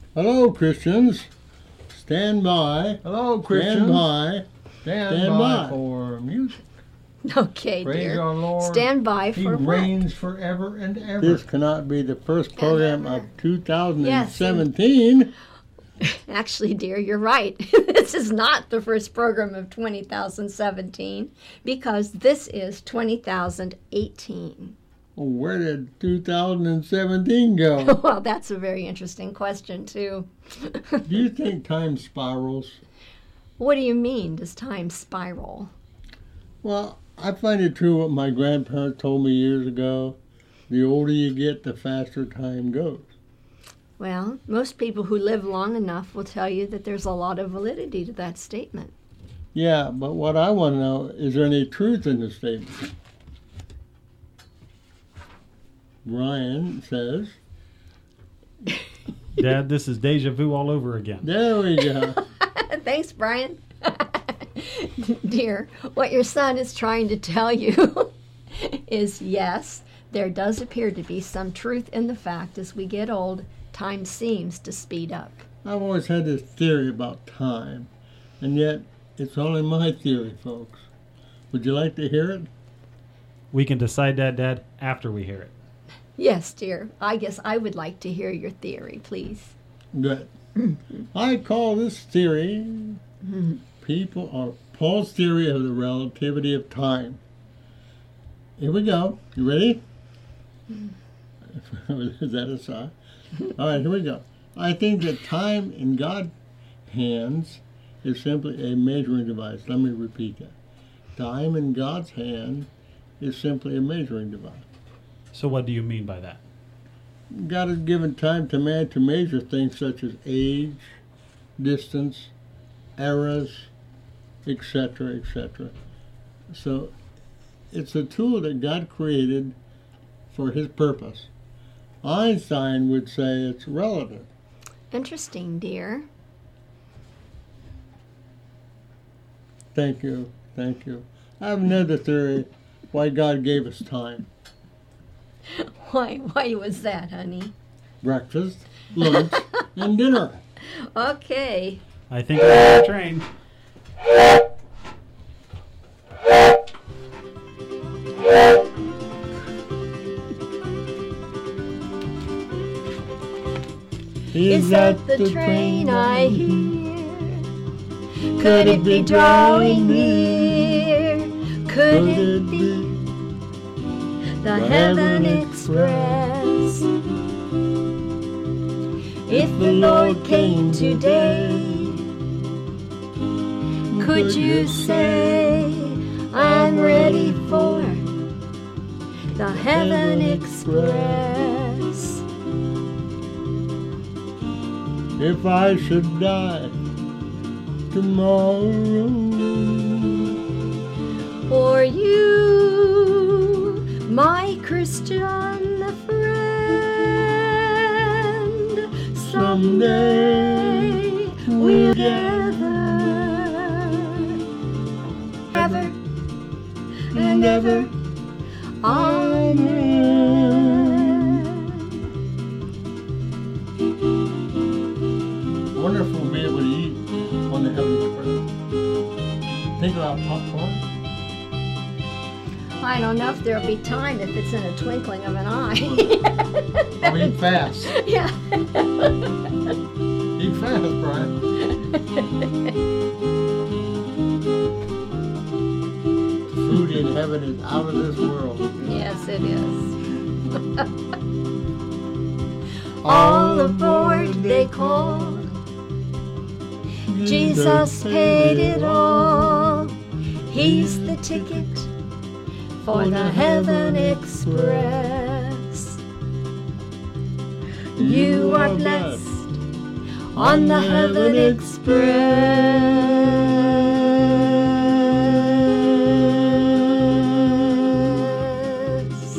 Hello, Christians. Stand by. Hello, Christians. Stand by by. for music. Okay, Praise dear. our Lord. Stand by He for what? reigns forever and ever. This cannot be the first program of Yes, 2017. Actually, dear, you're right. This is not the first program of 2017 because this is 2018. Where did 2017 go? Well, that's a very interesting question, too. Do you think time spirals? What do you mean, does time spiral? Well, I find it true what my grandparents told me years ago. The older you get, the faster time goes. Well, most people who live long enough will tell you that there's a lot of validity to that statement. Yeah, but what I want to know, is there any truth in the statement? Ryan says, Dad, this is deja vu all over again. there we go. Thanks, Brian. Dear, what your son is trying to tell you is yes, there does appear to be some truth in the fact as we get old, time seems to speed up. I've always had this theory about time, and yet it's only my theory, folks. Would you like to hear it? We can decide that, Dad, after we hear it. Yes, dear. I guess I would like to hear your theory, please. Good. I call this theory Paul's theory of the relativity of time. Here we go. You ready? Is that a sigh? All right, here we go. I think that time in God's hands is simply a measuring device. Let me repeat that. Time in God's hand is simply a measuring device. So what do you mean by that? God has given time to man to measure things such as age, distance, eras, etc., etc. So it's a tool that God created for his purpose. Einstein would say it's relative. Interesting, dear. Thank you. Thank you. I have another theory why God gave us time. Why was that, honey? Breakfast, lunch, and dinner. Okay. I think we're on the train. Is that the train I hear? Could it be drawing near? Could it be the Heaven Express? If the Lord came today, could you say, I'm ready for the Heaven Express? If I should die tomorrow, For you, my Christian friend, someday we'll gather, ever and ever. Amen. wonderful to be able to eat on the Heavenly Express. Think about popcorn. I don't know if there'll be time if it's in a twinkling of an eye. I'll eat fast. Yeah. Eat fast, Brian. Food in heaven is out of this world. Yes, it is. All aboard, they call. Jesus paid it all. He's the ticket for the Heaven Express. You are blessed on the Heaven Express.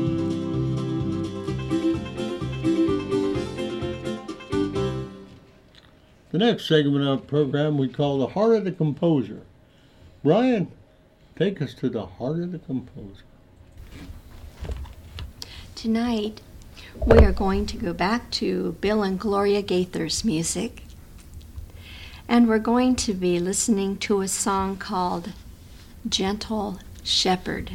The next segment of our program we call The Heart of the Composer. Brian, take us to the heart of the composer. Tonight, We are going to go back to Bill and Gloria Gaither's music, and we're going to be listening to a song called Gentle Shepherd.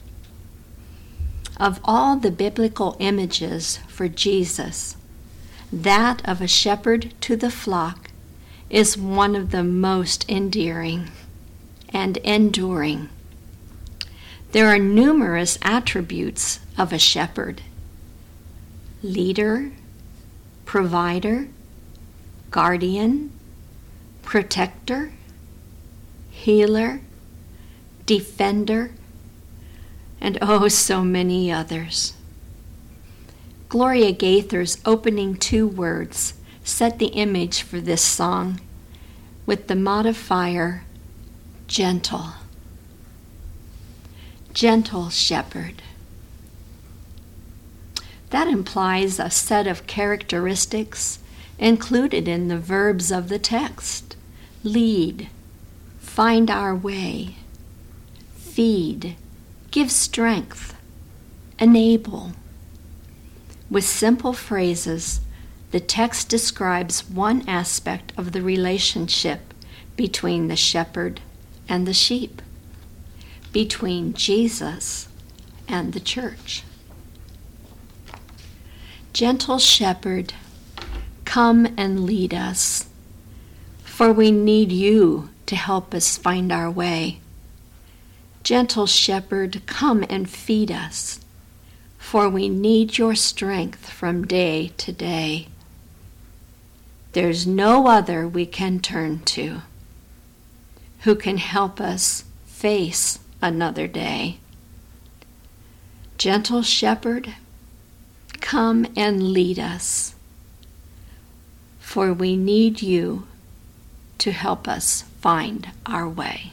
Of all the biblical images for Jesus, that of a shepherd to the flock is one of the most endearing and enduring. There are numerous attributes of a shepherd: leader, provider, guardian, protector, healer, defender, and oh, so many others. Gloria Gaither's opening two words set the image for this song with the modifier gentle. Gentle shepherd. That implies a set of characteristics included in the verbs of the text: lead, find our way, feed, give strength, enable. With simple phrases, the text describes one aspect of the relationship between the shepherd and the sheep, between Jesus and the church. Gentle shepherd, come and lead us, for we need you to help us find our way. Gentle shepherd, come and feed us, for we need your strength from day to day. There's no other we can turn to who can help us face another day. Gentle shepherd, come and lead us, for we need you to help us find our way.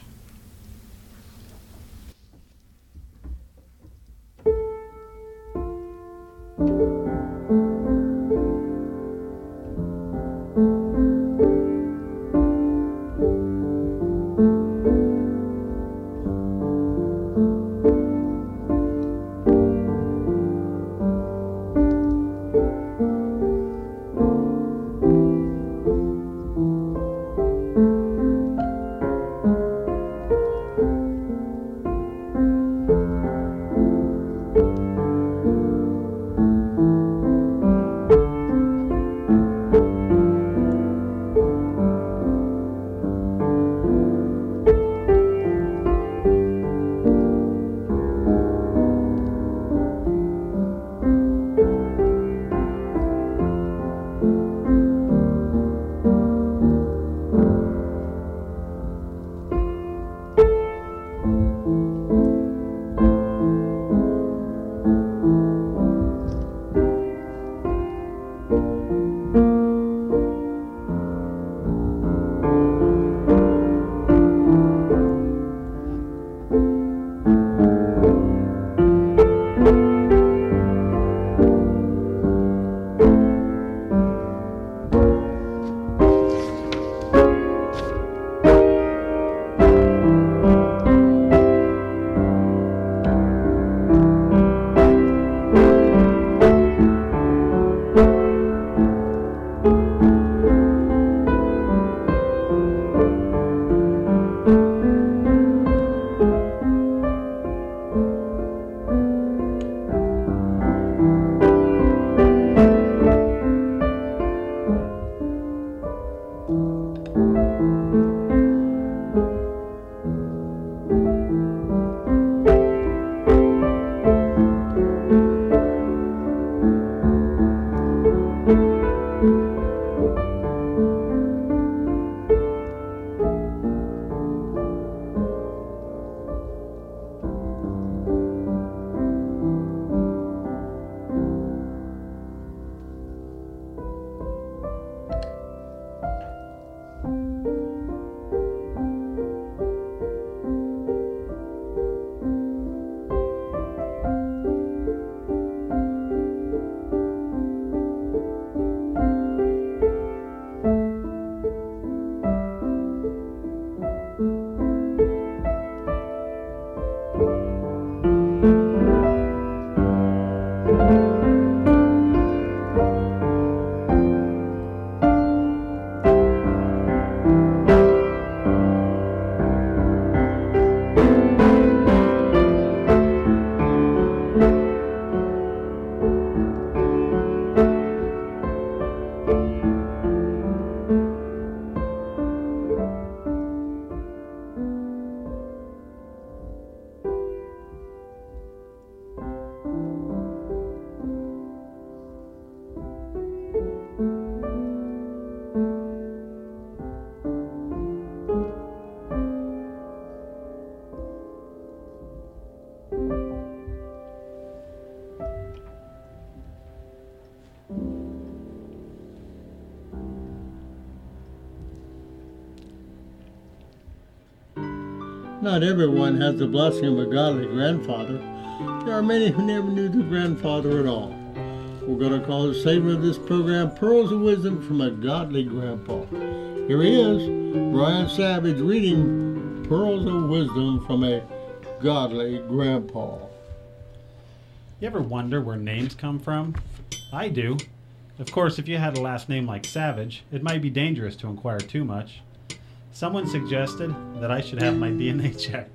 Not everyone has the blessing of a godly grandfather. There are many who never knew their grandfather at all. We're going to call the segment of this program Pearls of Wisdom from a Godly Grandpa. Here he is, Brian Savage, reading Pearls of Wisdom from a Godly Grandpa. You ever wonder where names come from? I do. Of course, if you had a last name like Savage, it might be dangerous to inquire too much. Someone suggested that I should have my DNA checked.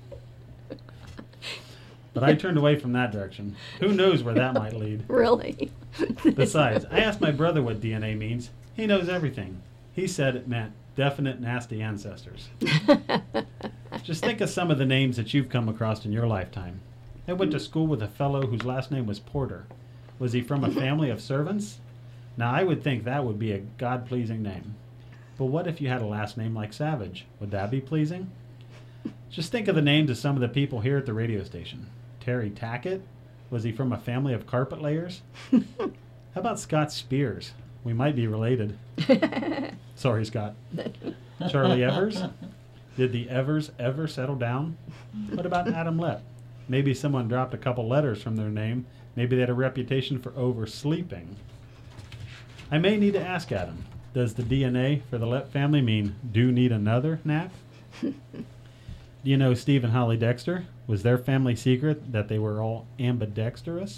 But I turned away from that direction. Who knows where that might lead? Really? Besides, I asked my brother what DNA means. He knows everything. He said it meant definite nasty ancestors. Just think of some of the names that you've come across in your lifetime. I went to school with a fellow whose last name was Porter. Was he from a family of servants? Now, I would think that would be a God-pleasing name. But what if you had a last name like Savage? Would that be pleasing? Just think of the names of some of the people here at the radio station. Terry Tackett? Was he from a family of carpet layers? How about Scott Spears? We might be related. Sorry, Scott. Charlie Evers? Did the Evers ever settle down? What about Adam Lepp? Maybe someone dropped a couple letters from their name. Maybe they had a reputation for oversleeping. I may need to ask Adam, does the DNA for the Lepp family mean do need another nap? Do you know Steve and Holly Dexter? Was their family secret that they were all ambidextrous?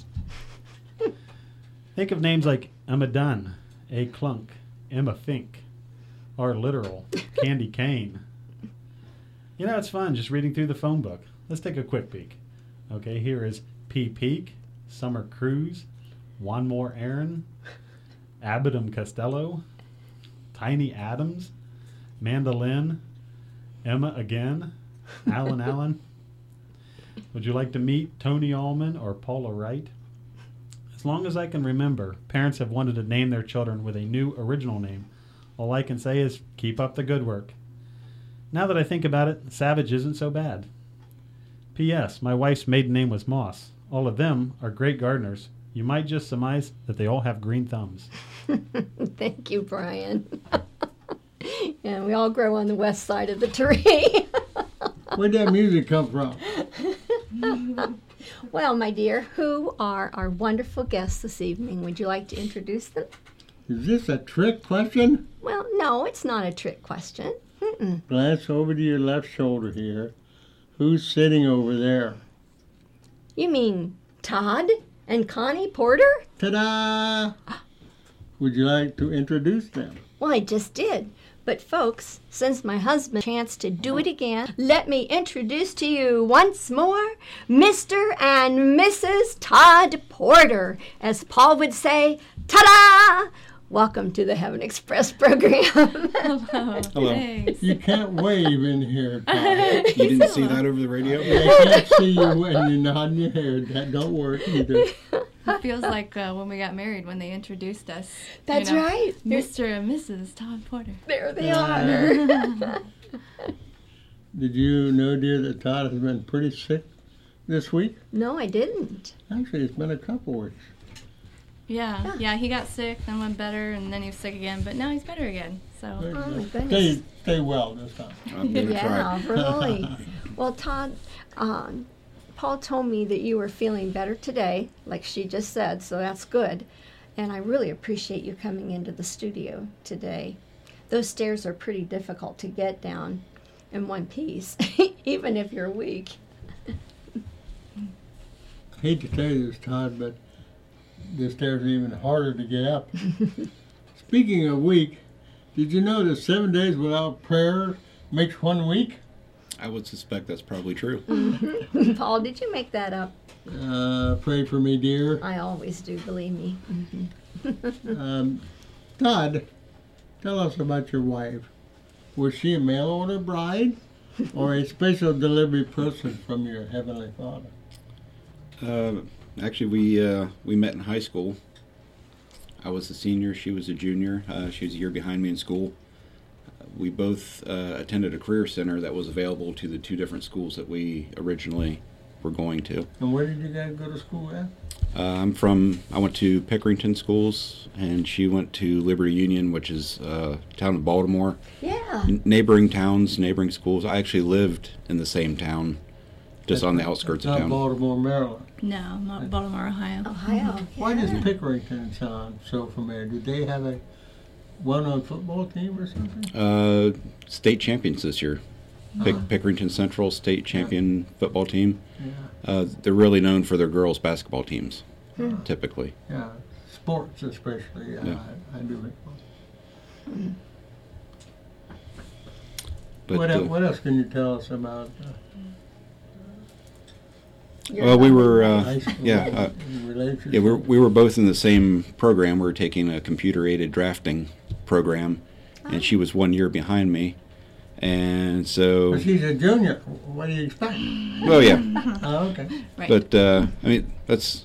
Think of names like Emma Dunn, A. Clunk, Emma Fink, R. Literal, Candy Kane. You know, it's fun just reading through the phone book. Let's take a quick peek. Okay, here is P. Peak, Summer Cruise, One More Aaron, Abbott Costello, Tiny Adams, Mandolin, Emma again, Alan Allen. Would you like to meet Tony Allman or Paula Wright? As long as I can remember, parents have wanted to name their children with a new original name. All I can say is keep up the good work. Now that I think about it, Savage isn't so bad. P.S. My wife's maiden name was Moss. All of them are great gardeners. You might just surmise that they all have green thumbs. Thank you, Brian. Yeah, we all grow on the west side of the tree. Where'd that music come from? Well, my dear, who are our wonderful guests this evening? Would you like to introduce them? Is this a trick question? Well, no, it's not a trick question. Glance over to your left shoulder here. Who's sitting over there? You mean Todd and Connie Porter? Ta-da! Would you like to introduce them? Well, I just did. But folks, since my husband chance to do it again, let me introduce to you once more Mr. and Mrs. Todd Porter. As Paul would say, ta-da! Welcome to the Heaven Express program. Hello. Thanks. You can't wave in here, Todd. You didn't see that over the radio? They can't see you when you're nodding your head. That don't work either. It feels like when we got married when they introduced us. That's right. Mr. and Mrs. Todd Porter. There they are. Did you know, dear, that Todd has been pretty sick this week? No, I didn't. Actually, it's been a couple weeks. Yeah, he got sick, then went better, and then he was sick again, but now he's better again. So Oh, my goodness. Stay well this time. I'm going to Yeah, try. really. Well, Todd, Paul told me that you were feeling better today, like she just said, so that's good. And I really appreciate you coming into the studio today. Those stairs are pretty difficult to get down in one piece, even if you're weak. Hate to tell you this, Todd, but the stairs are even harder to get up. Speaking of week, did you know that 7 days without prayer makes 1 week? I would suspect that's probably true. Paul, did you make that up? Pray for me, dear. I always do, believe me. Todd, tell us about your wife. Was she a mail order bride or a special delivery person from your Heavenly Father? Actually, we met in high school. I was a senior, she was a junior. She was a year behind me in school. We both attended a career center that was available to the two different schools that we originally were going to. And where did you guys go to school at? I went to Pickerington schools, and she went to Liberty Union, which is town of Baltimore. Yeah, neighboring towns, neighboring schools. I actually lived in the same town, just on the outskirts of Not town. Baltimore, Maryland. No, not Baltimore, Ohio. Ohio. Why yeah. does Pickerington sound so familiar? Did they have a well-known football team or something? State champions this year. Pickerington Central state champion football team. Yeah. They're really known for their girls basketball teams, typically. Yeah, sports especially. Yeah. I do think. But What else can you tell us about Your we were high school yeah relationship? yeah we were both in the same program. We were taking a computer-aided drafting program, and she was 1 year behind me, and so But she's a junior. What do you expect? well yeah. Oh, okay. Right. But I mean, that's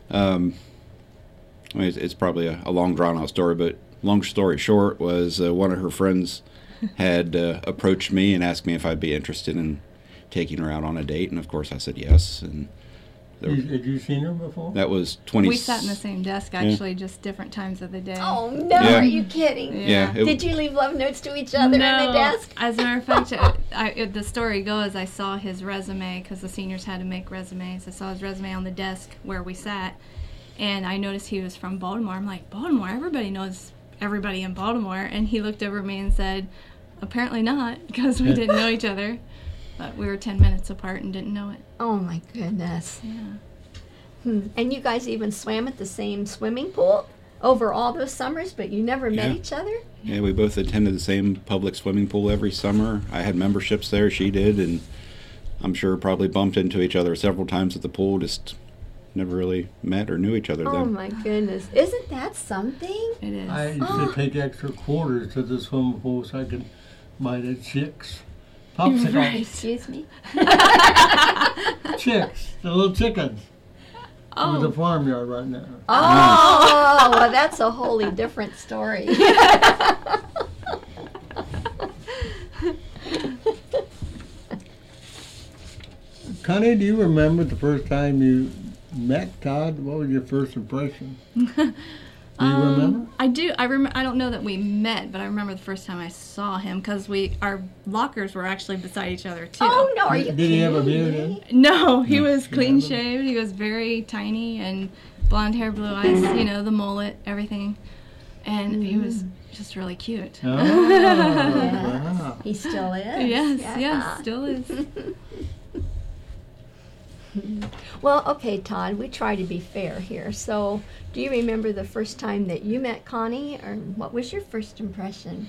it's probably a long drawn-out story. But long story short was one of her friends had approached me and asked me if I'd be interested in taking her out on a date, and of course I said yes. And Had you seen her before? that was 20. We sat in the same desk, actually, just different times of the day. Oh, no, Yeah. are you kidding? Yeah. Did you leave love notes to each other no, on the desk? As a matter of fact, the story goes, I saw his resume because the seniors had to make resumes. I saw his resume on the desk where we sat, and I noticed he was from Baltimore. I'm like, Baltimore? Everybody knows everybody in Baltimore. And he looked over at me and said, apparently not, because we didn't know each other. But we were 10 minutes apart and didn't know it. Oh, my goodness. Yeah. And you guys even swam at the same swimming pool over all those summers, but you never met Yeah. each other? Yeah, we both attended the same public swimming pool every summer. I had memberships there, she did, and I'm sure probably bumped into each other several times at the pool, just never really met or knew each other Oh, then. my goodness. Isn't that something? It is. I used to take extra quarters to the swimming pool so I could buy the chicks. Popsicles. Excuse me? Chicks. The little chickens. Oh. With a farmyard right now. Oh, well, that's a wholly different story. Connie, do you remember the first time you met Todd? What was your first impression? Do you remember? I do. I don't know that we met, but I remember the first time I saw him because our lockers were actually beside each other too. Oh, no, are you Did he have a kidding beard me? in? No, he was he clean wasn't? shaved. He was very tiny and blonde hair, blue eyes. You know, the mullet, everything, and he was just really cute. Oh, Yes. wow. He still is. Yes, Yeah. yes, still is. Well, okay, Todd, we try to be fair here. So, do you remember the first time that you met Connie, or what was your first impression?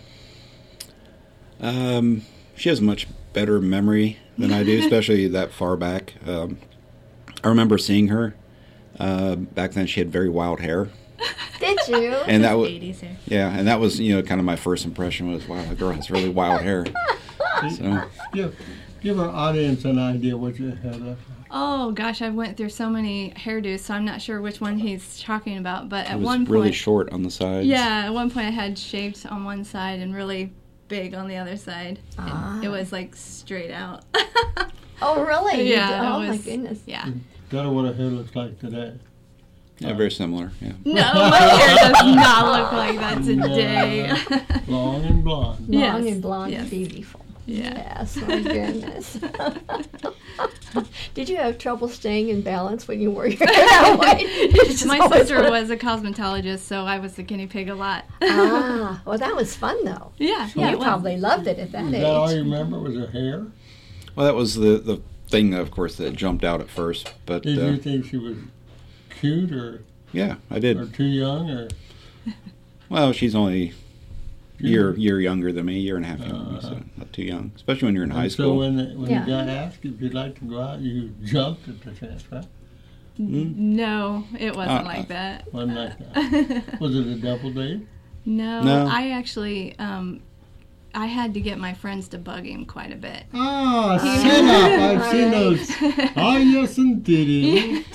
She has much better memory than I do, especially that far back. I remember seeing her. Back then she had very wild hair. Did you? And that was 80s hair. yeah, and that was kind of my first impression was, wow, that girl has really wild hair. So Give our audience an idea what your hair looked like. Oh gosh, I went through so many hairdos, so I'm not sure which one he's talking about. But it at was one really point, short on the sides. yeah, at one point I had shaved on one side and really big on the other side. Ah. It was like straight out. Oh, really? You Yeah, did? it Oh, my was- goodness. Yeah. Kind of what her hair looks like today. Yeah, very similar. Yeah. No, my hair does not look like that today. Long and blonde. Long Yes, and blonde, yes. beautiful. Yeah. Yes, my goodness. Did you have trouble staying in balance when you wore your hair that way? It's just My always sister one- was a cosmetologist, so I was the guinea pig a lot. Ah, well, that was fun, though. Yeah, You yeah. it was. probably loved it at that Is that all you age. remember was her hair? Well, that was the thing, of course, that jumped out at first. But Did you think she was cute or yeah, I did. too young or? Well, she's only year younger than me, year and a half younger than me, so not too young. Especially when you're in high And so school. when Yeah. you got asked if you'd like to go out, you jumped at the chance, right? No, it wasn't Uh-uh. like that. Wasn't like that. Was it a double date? No, No. I actually, I had to get my friends to bug him quite a bit. Ah, sit up. I've seen Right. those. Ah, yes, indeed.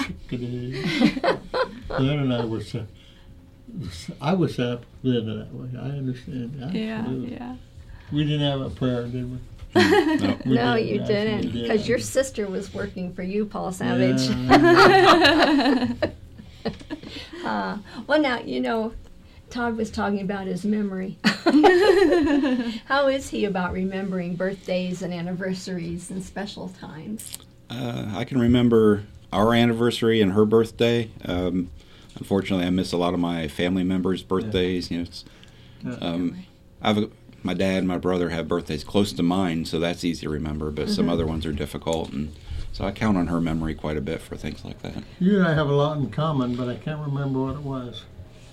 Glenn and I were set. I was set up Linda that way. I understand. Yeah, Absolutely. yeah. We didn't have a prayer, did we? No. We No, did, you actually, didn't, we did. because your sister was working for you, Paul Savage. Yeah. Well, now, Todd was talking about his memory. How is he about remembering birthdays and anniversaries and special times? I can remember our anniversary and her birthday. Unfortunately, I miss a lot of my family members' birthdays. You know, my dad and my brother have birthdays close to mine, so that's easy to remember. But some other ones are difficult, and so I count on her memory quite a bit for things like that. You and I have a lot in common, but I can't remember what it was.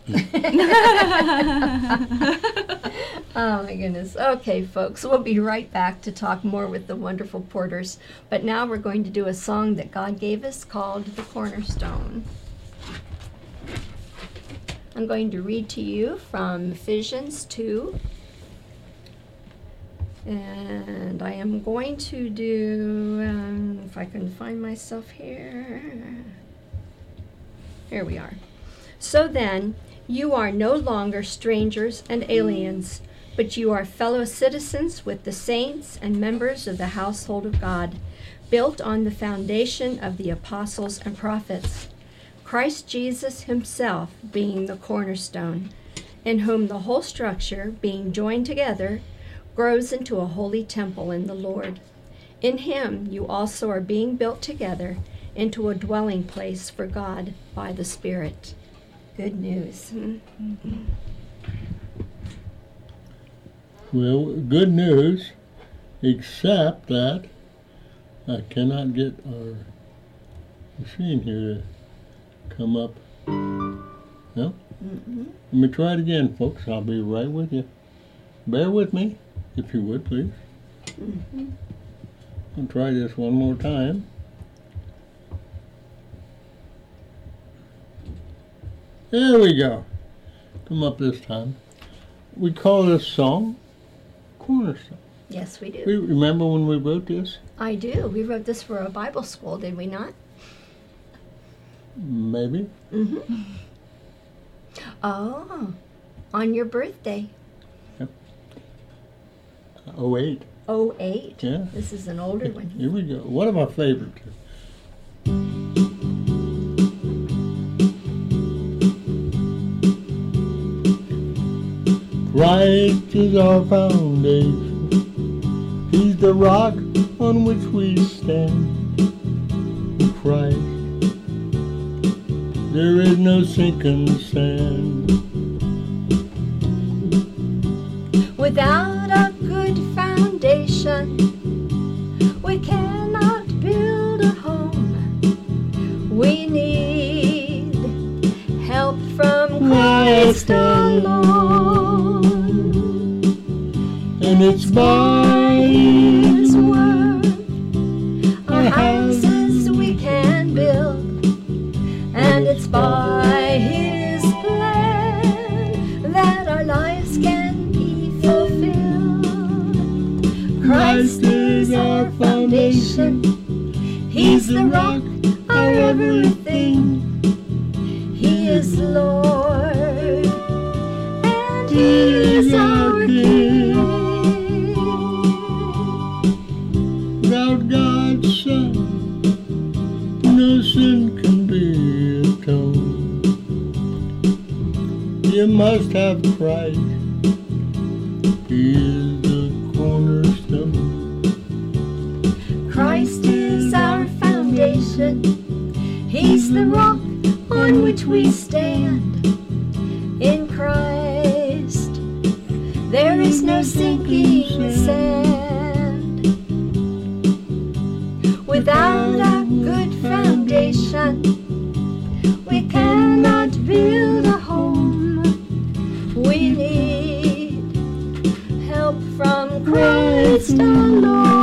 Oh my goodness. Okay, folks, we'll be right back to talk more with the wonderful Porters. But now we're going to do a song that God gave us called The Cornerstone. I'm going to read to you from Ephesians 2. And I am going to do, if I can find myself here. Here we are. So then, you are no longer strangers and aliens, but you are fellow citizens with the saints and members of the household of God, built on the foundation of the apostles and prophets, Christ Jesus himself being the cornerstone, in whom the whole structure, being joined together, grows into a holy temple in the Lord. In him you also are being built together into a dwelling place for God by the Spirit. Good news. Well, good news, except that I cannot get our machine here to come up. No? Let me try it again, folks. I'll be right with you. Bear with me, if you would, please. I'll try this one more time. There we go. Come up this time. We call this song Cornerstone. Yes, we do. We remember when we wrote this? I do. We wrote this for a Bible school, did we not? Maybe. Oh, on your birthday. 08. 08. Yeah. This is an older one. Here we go. One of our favorites. Christ is our foundation. He's the rock on which we stand. In Christ, there is no sinking sand. Without a good foundation, we cannot build a home. We need help from Christ alone. And it's by His word our houses we can build, and it's by His plan that our lives can be fulfilled. Christ is our foundation. He's the rock, our everything. He is Lord, and He is our King. Without God's Son, no sin can be atoned. You must have Christ. He is the cornerstone. Christ is our foundation. He's the rock on which we stand. In Christ, there is no sinking sand. Without a good foundation, we cannot build a home. We need help from Christ alone.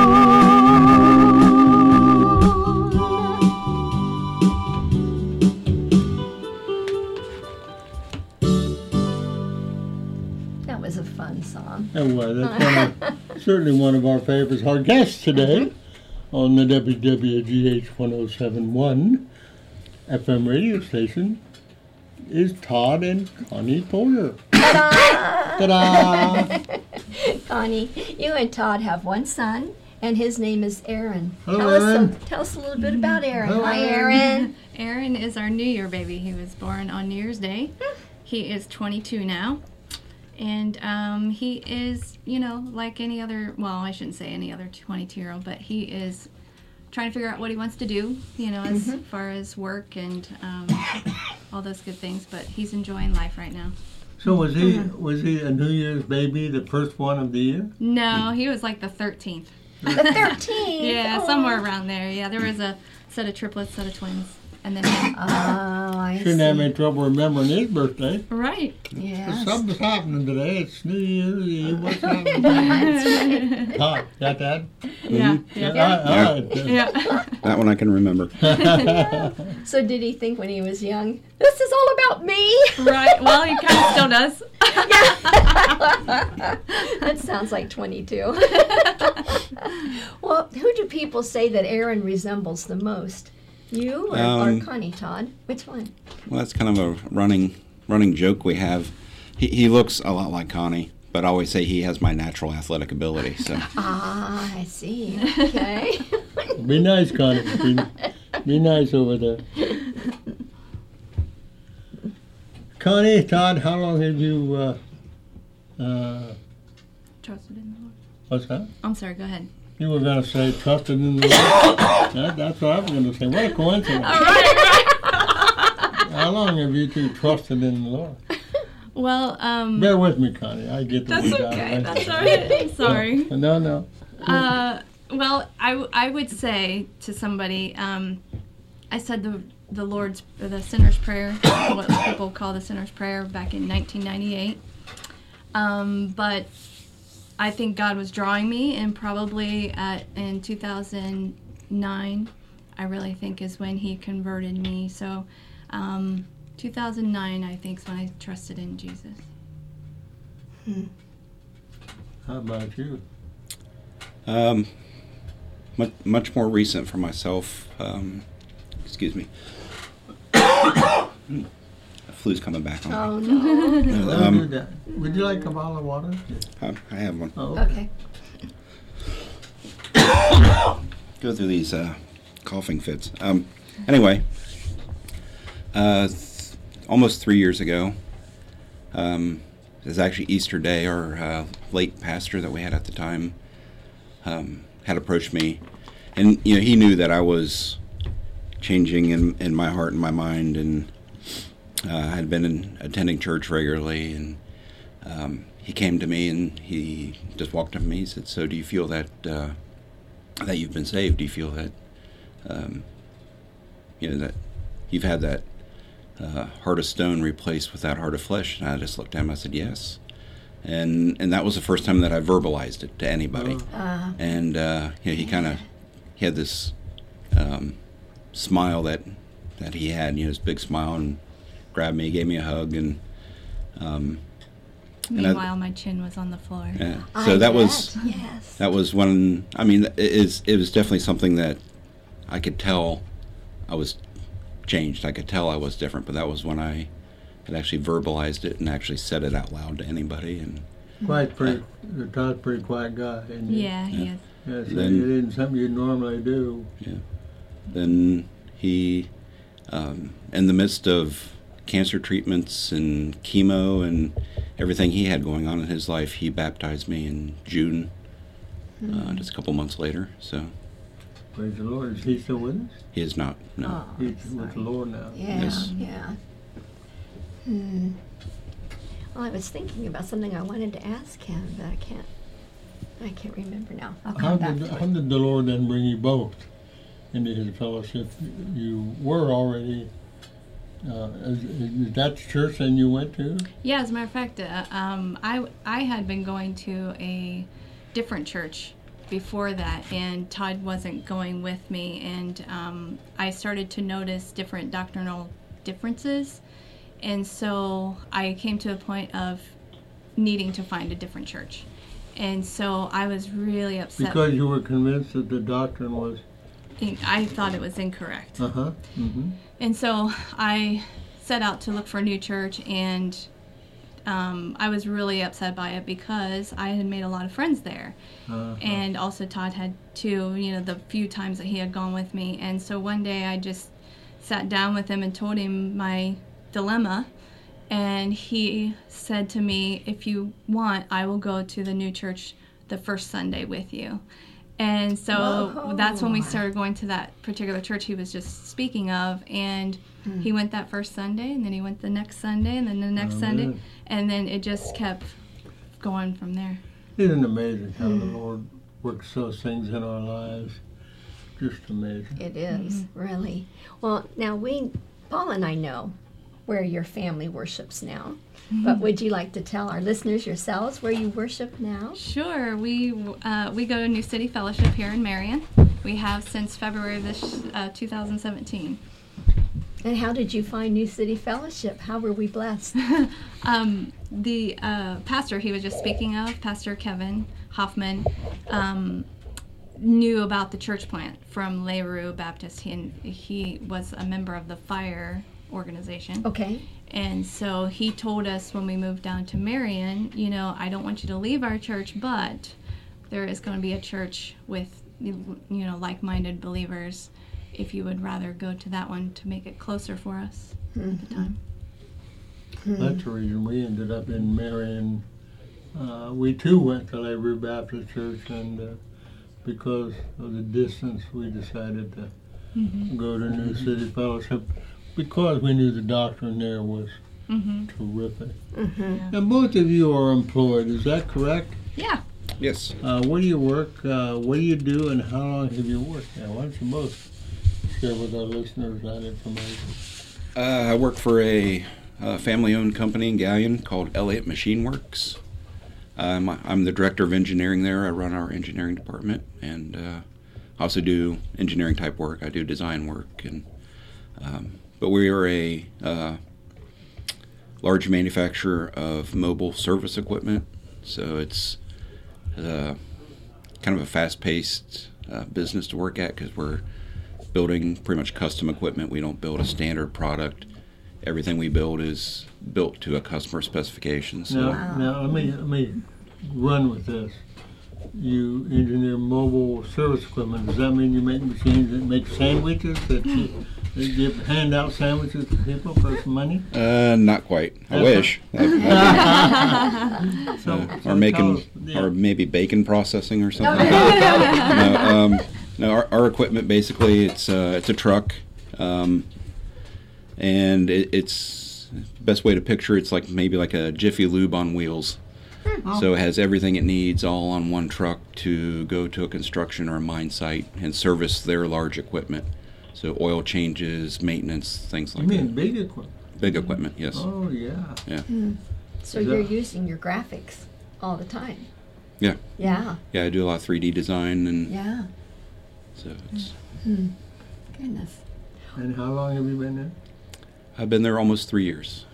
That was a fun song. That was. That's certainly one of our favorites. Our guest today on the WWGH 1071 FM radio station is Todd and Connie Porter. Ta-da! Ta-da! Connie, you and Todd have one son, and his name is Aaron. Hello, Aaron. Tell us a little bit about Aaron. Hello, Hi, Aaron. Aaron. Aaron is our New Year baby. He was born on New Year's Day. He is 22 now. And he is, like any other, well, I shouldn't say any other 22-year-old, but he is trying to figure out what he wants to do, as far as work and all those good things. But he's enjoying life right now. So was he a New Year's baby, the first one of the year? No, he was like the 13th. The 13th. Yeah, Oh. somewhere around there. Yeah, there was a set of triplets, set of twins, and then him. Oh, I Shouldn't have see. any trouble remembering his birthday. Right. Yes. Something's happening today. It's New Year's Eve. What's happening? Todd, got that? Yeah. Yeah. Yeah. That one I can remember. So did he think when he was young, this is all about me? Right. Well, he kind of still does. That sounds like 22. Well, who do people say that Aaron resembles the most? You or Connie, Todd? Which one? Well, that's kind of a running joke we have. He looks a lot like Connie, but I always say he has my natural athletic ability. So Ah, I see. Okay. Be nice, Connie. Be nice over there. Connie, Todd, how long have you, Trusted in the Lord. what's that? I'm sorry. Go ahead. You were going to say trusted in the Lord? That's what I was going to say. What a coincidence. How long have you two trusted in the Lord? Well, Bear with me, Connie. I get the that's word out. okay. That's all right. I'm sorry. No. Well, I would say to somebody, I said the sinner's prayer, what people call the sinner's prayer, back in 1998. But I think God was drawing me, and probably in 2009, I really think is when He converted me. So, 2009, I think, is when I trusted in Jesus. How about you? much more recent for myself. Excuse me. Flu's coming back on. Oh, no. Don't do that. Would you like a bottle of water? I have one. Oh, Okay. Go through these coughing fits. Anyway, almost 3 years ago, it was actually Easter Day. Our late pastor that we had at the time had approached me, and he knew that I was changing in my heart and my mind, and I had been attending church regularly, and he came to me and he just walked up to me. He said, "So, do you feel that that you've been saved? Do you feel that that you've had that heart of stone replaced with that heart of flesh?" And I just looked at him. I said, "Yes." And that was the first time that I verbalized it to anybody. And he had this smile that he had, this big smile, and grabbed me, gave me a hug, and Meanwhile, my chin was on the floor. yeah. So that was Yes. that was when, I mean, it was definitely something that I could tell I was changed. I could tell I was different, but that was when I had actually verbalized it and actually said it out loud to anybody. And Todd's a pretty quiet guy, isn't he? Yeah, he is. Yeah, so Then- it isn't something you normally do. then he, in the midst of cancer treatments and chemo and everything he had going on in his life, he baptized me in June, just a couple months later. So Praise the Lord. Is he still with us? he is not. No. Oh, He's with the Lord now. yeah, Yes. yeah. Well, I was thinking about something I wanted to ask him, but I can't remember now. I'll How come back did, to how it. did the Lord then bring you both into his fellowship? You were already, is that the church then you went to? Yeah, as a matter of fact, I had been going to a different church before that, and Todd wasn't going with me, and I started to notice different doctrinal differences, and so I came to a point of needing to find a different church, and so I was really upset. Because you were convinced that the doctrine was, I thought it was incorrect. mm-hmm. And so I set out to look for a new church, and I was really upset by it because I had made a lot of friends there. And also Todd had too, the few times that he had gone with me. And so one day I just sat down with him and told him my dilemma, And he said to me, if you want, I will go to the new church the first Sunday with you. And so Whoa. that's when we started going to that particular church he was just speaking of. And he went that first Sunday, and then he went the next Sunday, and then the next Sunday. Amen. And then it just kept going from there. Isn't it amazing how the Lord works those things in our lives? Just amazing. It is, really. Well, now Paul and I know where your family worships now. But would you like to tell our listeners yourselves where you worship now? Sure. We go to New City Fellowship here in Marion. We have since February of this 2017. And how did you find New City Fellowship? How were we blessed? The pastor he was just speaking of, Pastor Kevin Hoffman, knew about the church plant from Leroux Baptist. He was a member of the fire organization. Okay. And so he told us when we moved down to Marion, I don't want you to leave our church, but there is going to be a church with, like-minded believers, if you would rather go to that one to make it closer for us at the time. That's the reason we ended up in Marion. We too went to Leroux Baptist Church, and because of the distance, we decided to go to New City Fellowship because we knew the doctrine there was terrific. Now, both of you are employed, is that correct? Yeah. Yes. Where do you work? What do you do? And how long have you worked there? Why don't you both share with our listeners that information? I work for a family-owned company in Gallion called Elliott Machine Works. I'm the director of engineering there. I run our engineering department, and I also do engineering type work. I do design work, and but we are a large manufacturer of mobile service equipment, so it's kind of a fast-paced business to work at because we're building pretty much custom equipment. We don't build a standard product. Everything we build is built to a customer specification. So Now let me run with this. You engineer mobile service equipment. Does that mean you make machines that make sandwiches that hand out sandwiches to people for some money? not quite. I wish. Or making, or maybe bacon processing or something. No, our equipment basically it's a truck, and it's best way to picture it's like maybe like a Jiffy Lube on wheels. So it has everything it needs all on one truck to go to a construction or a mine site and service their large equipment. So oil changes, maintenance, things like You mean that. big equipment? Big equipment, yes. Oh, yeah. Yeah. So you're using your graphics all the time. Yeah. Yeah. Yeah, I do a lot of 3D design, and Yeah. so it's, Goodness. And how long have you been there? I've been there almost 3 years.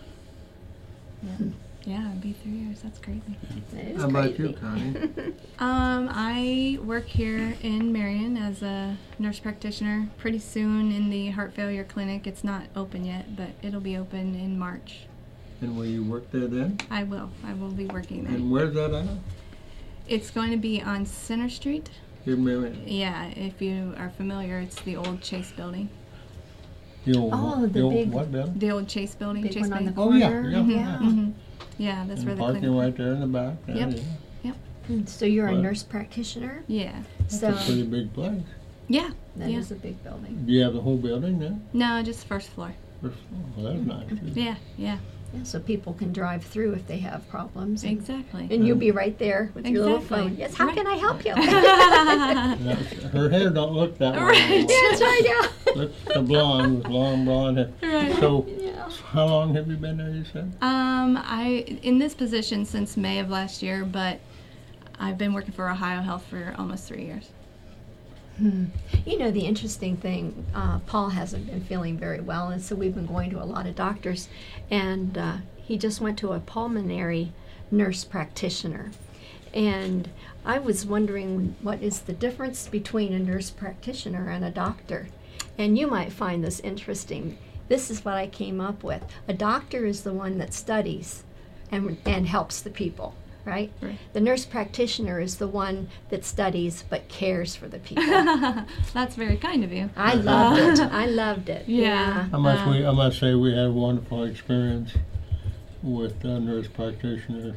Yeah, it'd be 3 years. That's crazy. That is How about crazy. you, Connie? I work here in Marion as a nurse practitioner. Pretty soon in the heart failure clinic. It's not open yet, but it'll be open in March. And will you work there then? I will be working there. And where's that at? It's going to be on Center Street. Here in Marion. Yeah, if you are familiar, it's the old Chase building. The old, Oh, the the old big- what building? The old Chase building. Big Chase one on the Bank. Oh, yeah, corner. yeah. Mhm. Yeah, that's And where the parking clinic. right there in the back. Yep. Yeah. So you're a What? nurse practitioner? Yeah. That's So a pretty big place. Yeah. that Yeah. is a big building. Do you have the whole building then? No, just first floor. Well, that's nice. too. Yeah. Yeah. Yeah, so people can drive through if they have problems. And, Exactly. and you'll be right there with your little Exactly. phone. Yes, how Right. can I help you? Her hair don't look that way. Right. anymore. That's right, yeah. Look, the blonde, with long blonde hair. Right. So, Yeah. how long have you been there, you said? I in this position since May of last year, but I've been working for Ohio Health for almost 3 years. You know, the interesting thing, Paul hasn't been feeling very well, and so we've been going to a lot of doctors, and he just went to a pulmonary nurse practitioner. And I was wondering what is the difference between a nurse practitioner and a doctor. And you might find this interesting. This is what I came up with. A doctor is the one that studies and helps the people, right? Right. The nurse practitioner is the one that studies but cares for the people. That's very kind of you. I loved it. I loved it. Yeah. I must say we had a wonderful experience with nurse practitioners.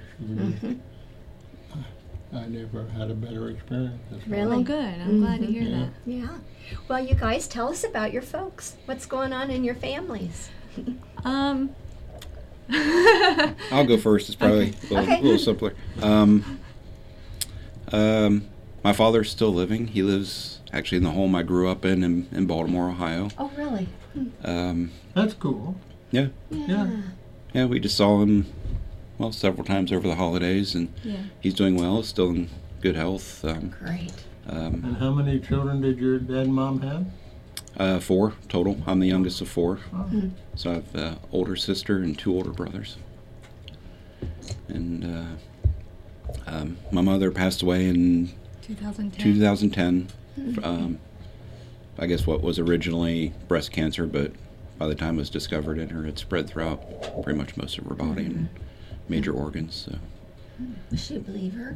I never had a better experience. That's all. Really? Oh, good. I'm glad to hear Yeah. that. Yeah. Well, you guys, tell us about your folks. What's going on in your families? Um, I'll go first. It's probably Okay. a little simpler. My father's still living. He lives actually in the home I grew up in Baltimore, Ohio. Oh, really? That's cool. Yeah, Yeah. yeah. We just saw him, well, several times over the holidays, and yeah. he's doing well. Still in good health. Great. And how many children did your dad and mom have? 4 total. I'm the youngest of 4. Oh. So I have an older sister and 2 older brothers. And my mother passed away in 2010. 2010. I guess what was originally breast cancer, but by the time it was discovered in her, it spread throughout pretty much most of her body and major organs. So Was she a believer?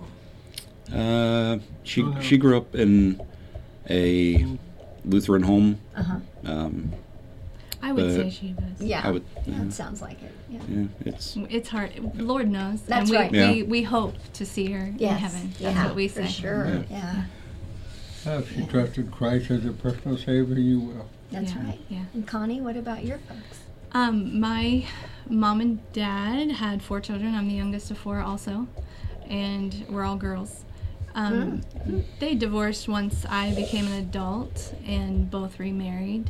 she grew up in a Lutheran home. Uh-huh. I would but say she was. Yeah. I would. Yeah, it sounds like it. Yeah. Yeah, it's It's hard. Lord knows. That's and right. Yeah. we hope to see her Yes. in heaven. That's Yeah, what we say. for sure. Yeah. If you trusted Christ as your personal Savior, you will. That's Yeah, right. yeah. And Connie, what about your folks? My mom and dad had 4 children. I'm the youngest of 4 also, and we're all girls. They divorced once I became an adult, and both remarried.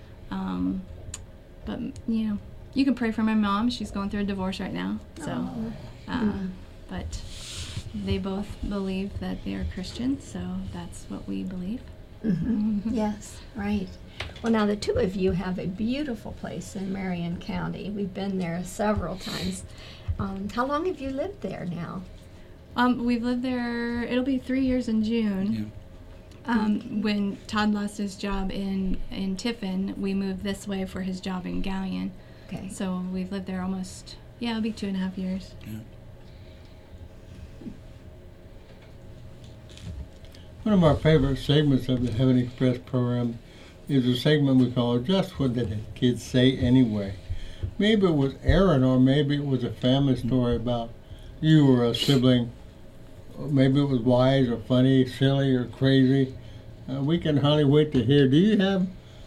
But you know, you can pray for my mom. She's going through a divorce right now. So, but they both believe that they are Christians, so that's what we believe. Yes, right. Well, now the two of you have a beautiful place in Marion County. We've been there several times. How long have you lived there now? We've lived there. It'll be 3 years in June. When Todd lost his job in Tiffin, we moved this way for his job in Galleon. Okay. So we've lived there almost, it'll be 2.5 years. One of our favorite segments of the Heaven Express program is a segment we call Just What Did the Kids Say Anyway? Maybe it was Aaron, or maybe it was a family story about you or a sibling. Maybe it was wise or funny, silly or crazy. We can hardly wait to hear. Do you have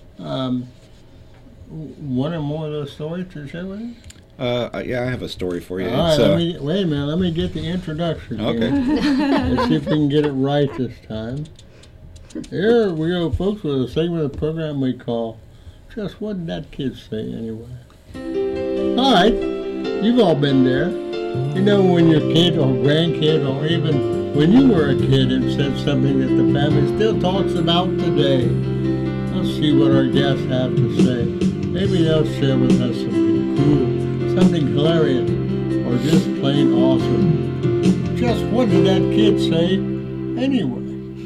one or more of those stories to share with us? Yeah, I have a story for you. All right, It's, wait a minute. Let me get the introduction. Okay. Here. Let's see if we can get it right this time. Here we go, folks, with a segment of the program we call Just What Did That Kid Say Anyway? All right, you've all been there. You know, when your kid or grandkid, or even when you were a kid, it said something that the family still talks about today. Let's see what our guests have to say. Maybe they'll share with us something cool, something hilarious, or just plain awesome. Just what did that kid say anyway?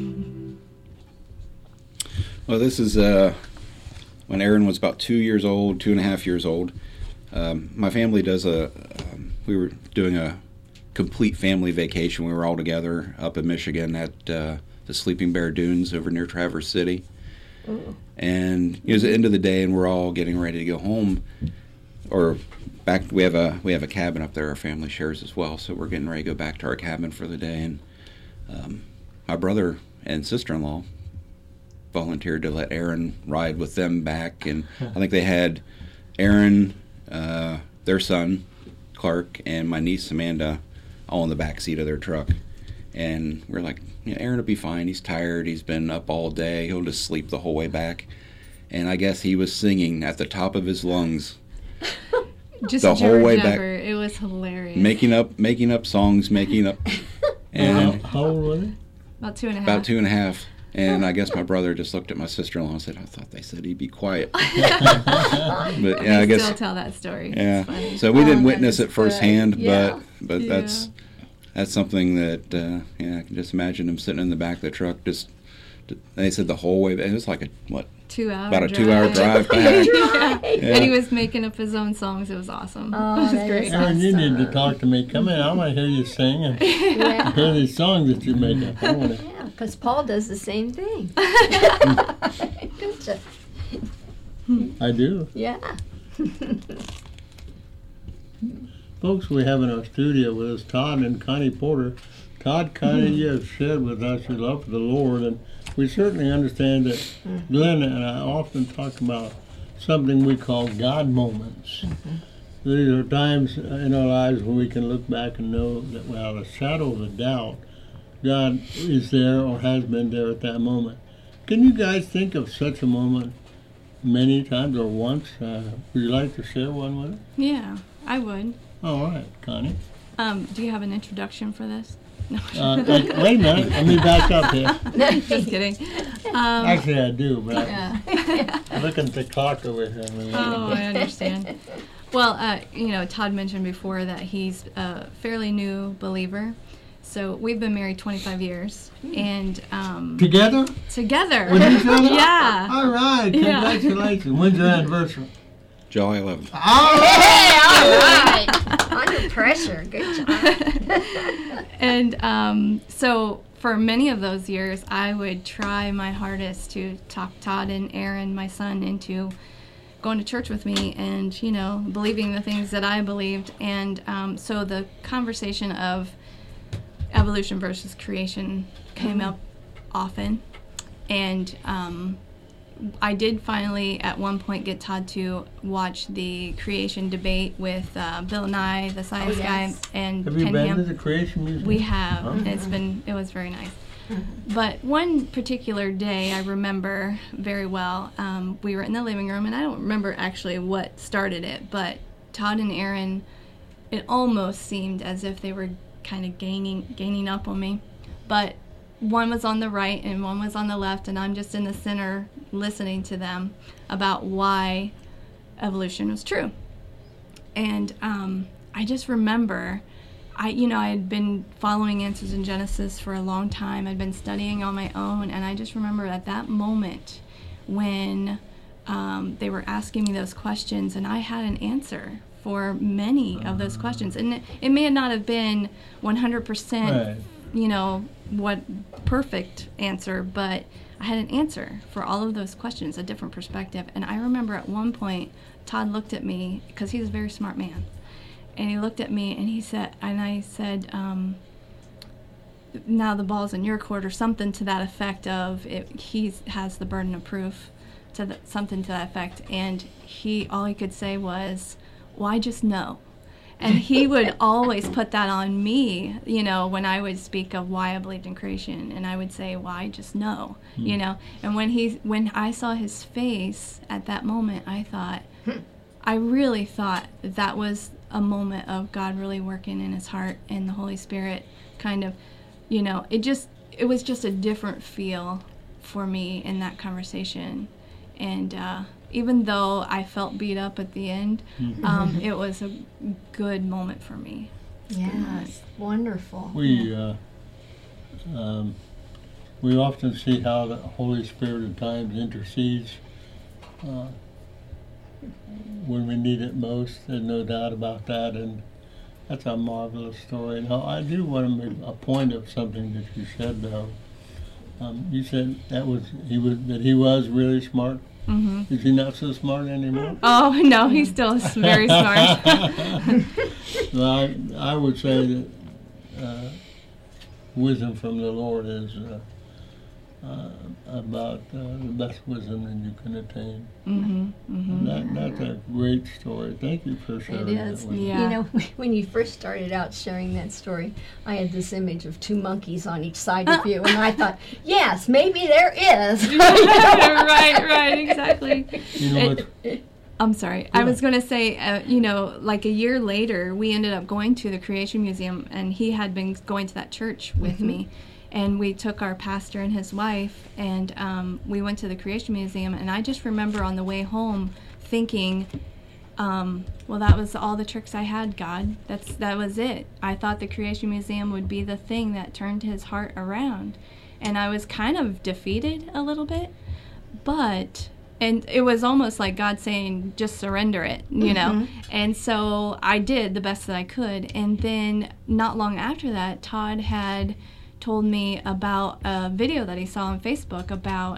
Well, this is when Aaron was about 2 years old, 2.5 years old. My family does we were doing a complete family vacation. We were all together up in Michigan at the Sleeping Bear Dunes over near Traverse City. Ooh. And it was the end of the day, and we're all getting ready to go home. Or back, we have a cabin up there our family shares as well, so we're getting ready to go back to our cabin for the day. And my brother and sister-in-law volunteered to let Aaron ride with them back, and I think they had Aaron, their son Clark, and my niece Amanda all in the back seat of their truck. And we're like, yeah, Aaron will be fine. He's tired. He's been up all day. He'll just sleep the whole way back. And I guess he was singing at the top of his lungs Just the whole way George back, Ever. It was hilarious. making up songs, making up. And How old was he? About 2.5. about 2.5. And I guess my brother just looked at my sister-in-law and said, I thought they said he'd be quiet. But yeah, I guess. Still tell that story. Yeah. It's funny. So we didn't that witness is it firsthand, good. Yeah. but Yeah. that's something that yeah, I can just imagine him sitting in the back of the truck. They said the whole way. It was like about a 2-hour drive back. Yeah. Yeah. And he was making up his own songs. It was awesome. Oh, it was that great. is Aaron, you need to awesome. talk to me. Come in. I want to hear you sing and Yeah. hear these songs that you make up. I want to. Yeah, because Paul does the same thing. Don't you? I do. Yeah. folks we have in our studio with us, Todd and Connie Porter. Todd, Connie, you have shared with us your love for the Lord, and we certainly understand that Glenn and I often talk about something we call God moments. These are times in our lives when we can look back and know that without a shadow of a doubt, God is there or has been there at that moment. Can you guys think of such a moment many times or once? Would you like to share one with us? Yeah, I would. All right, Connie. Do you have an introduction for this? No. Wait a minute, let me back up here. Just kidding. Actually, I do, but I'm looking at the clock over here. Oh, I understand. Well, Todd mentioned before that he's a fairly new believer. So we've been married 25 years, and Together? together. With each other? Yeah. All right, Yeah. congratulations. When's your anniversary? July 11th. Hey, all right. Under pressure. Good job. And so for many of those years, I would try my hardest to talk Todd and Aaron, my son, into going to church with me and, believing the things that I believed. And so the conversation of evolution versus creation came up often. And I did finally, at one point, get Todd to watch the creation debate with Bill Nye, the science guy, and Have you Ken been Ham. to the Creation Museum? We have. Oh. It was very nice. But one particular day I remember very well, we were in the living room, and I don't remember actually what started it, but Todd and Aaron, it almost seemed as if they were kind of gaining up on me. But one was on the right and one was on the left, and I'm just in the center listening to them about why evolution was true. And I just remember, I had been following Answers in Genesis for a long time. I'd been studying on my own, and I just remember at that moment when they were asking me those questions, and I had an answer for many of those questions. And it may not have been 100%, Right. what perfect answer, but I had an answer for all of those questions, a different perspective. And I remember at one point, Todd looked at me, because he's a very smart man, and he looked at me and I said, now the ball's in your court, or something to that effect of he has the burden of proof, something to that effect. And all he could say was, well, I just know. And he would always put that on me, when I would speak of why I believed in creation, and I would say, well, I just know, And when I saw his face at that moment, I really thought that was a moment of God really working in his heart, and the Holy Spirit kind of, it was just a different feel for me in that conversation. And even though I felt beat up at the end, it was a good moment for me. Yes, wonderful. We often see how the Holy Spirit at times intercedes when we need it most. There's no doubt about that, and that's a marvelous story. Now, I do want to make a point of something that you said, though. You said that he was really smart. Mm-hmm. Is he not so smart anymore? Oh, no, he's still very smart. Well, I would say that wisdom from the Lord is about the best wisdom that you can attain. Mm-hmm, mm-hmm. That's a great story. Thank you for sharing It that is. with me. Yeah. When you first started out sharing that story, I had this image of two monkeys on each side of you, and I thought, yes, maybe there is. right, exactly. You know what? I'm sorry. I was going to say, like a year later, we ended up going to the Creation Museum, and he had been going to that church with me. And we took our pastor and his wife, and we went to the Creation Museum. And I just remember on the way home thinking, well, that was all the tricks I had, God. That was it. I thought the Creation Museum would be the thing that turned his heart around. And I was kind of defeated a little bit, and it was almost like God saying, just surrender it, And so I did the best that I could. And then not long after that, Todd had told me about a video that he saw on Facebook about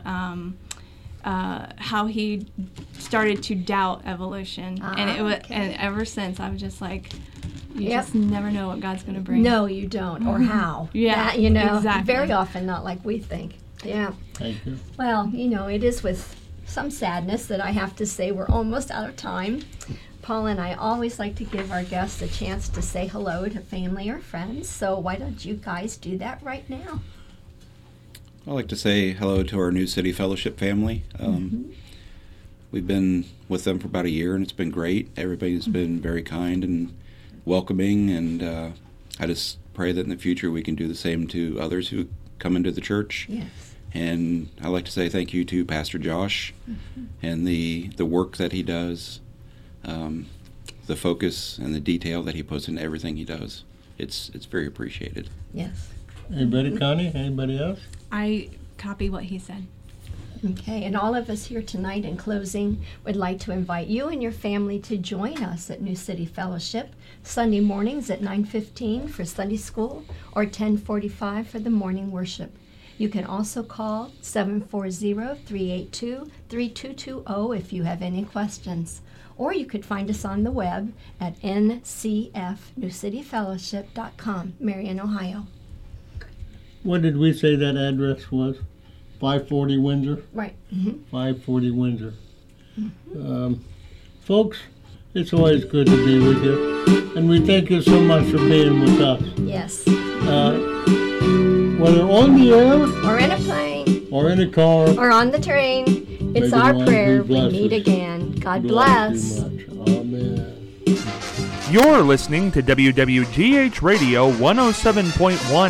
how he started to doubt evolution. And it was, and ever since I was just like, You Yep. just never know what God's going to bring. No, you don't, or how. Yeah, That, you know, exactly. very often not like we think. Yeah. Thank you. Well, you know, it is with some sadness that I have to say we're almost out of time. Paul and I always like to give our guests a chance to say hello to family or friends, so why don't you guys do that right now? I'd like to say hello to our New City Fellowship family. We've been with them for about a year, and it's been great. Everybody's been very kind and welcoming, and I just pray that in the future we can do the same to others who come into the church. Yes. And I'd like to say thank you to Pastor Josh and the work that he does, the focus and the detail that he puts into everything he does. It's very appreciated. Yes. Anybody, Connie? Anybody else? I copy what he said. Okay, and all of us here tonight in closing would like to invite you and your family to join us at New City Fellowship Sunday mornings at 9:15 for Sunday school or 10:45 for the morning worship. You can also call 740-382-3220 if you have any questions. Or you could find us on the web at ncfnewcityfellowship.com, Marion, Ohio. What did we say that address was? 540 Windsor? Right. 540 Windsor. Folks, it's always good to be with you. And we thank you so much for being with us. Yes. Whether on the air Or in a plane. or in a car, Or on the train. It's May the our Lord prayer we bless meet us. again. God bless bless. you much. Amen. You're listening to WWGH Radio 107.1